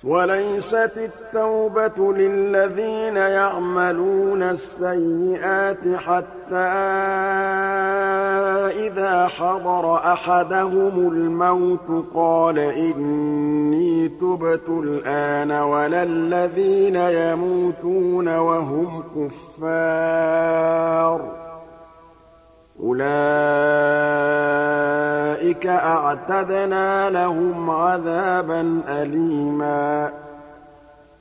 وَلَيْسَتِ التَّوْبَةُ لِلَّذِينَ يَعْمَلُونَ السَّيِّئَاتِ حَتَّىٰ إِذَا حَضَرَ أَحَدَهُمُ الْمَوْتُ قَالَ إِنِّي تُبْتُ الْآنَ وَلَا الَّذِينَ يَمُوتُونَ وَهُمْ كُفَّارٌ ۚ أُولَٰئِكَ أَعْتَدْنَا لَهُمْ عَذَابًا أَلِيمًا